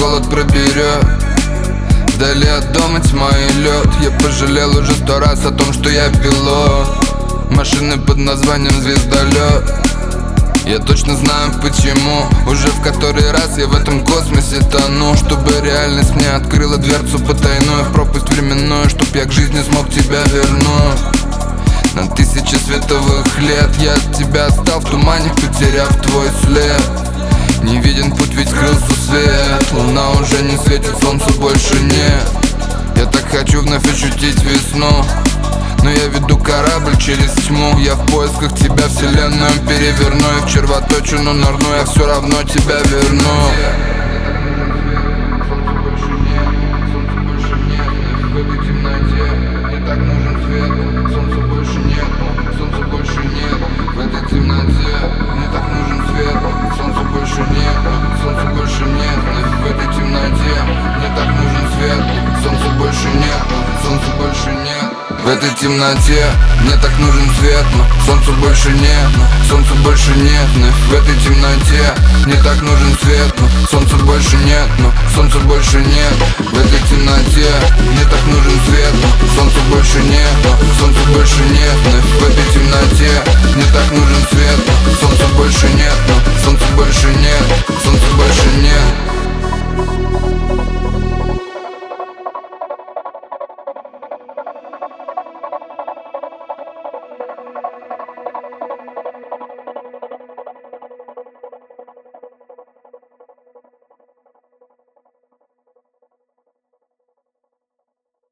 холод проберет. Вдали от дома тьма и лед. Я пожалел уже 100 раз о том, что я пилот машины под названием звездолет. Я точно знаю почему. Уже в который раз я в этом космосе тону. Чтобы реальность мне открыла дверцу потайную в пропасть временную, чтоб я к жизни смог тебя вернуть. На 1000 световых лет я от тебя стал в тумане, потеряв твой след. Не виден путь, ведь скрылся свет. Луна уже не светит, солнца больше нет. Я так хочу вновь ощутить весну, но я веду корабль через тьму. Я в поисках тебя, вселенную переверну. И в червоточину нырну, я все равно тебя верну. В этой темноте мне так нужен свет, но солнца больше нет, солнца больше нет. В этой темноте мне так нужен свет, но солнца больше нет, солнца больше нет. В этой темноте мне так нужен свет, но солнца больше нет, солнца больше нет. В этой темноте мне так нужен свет, но солнца больше нет, солнца больше нет, солнца больше нет.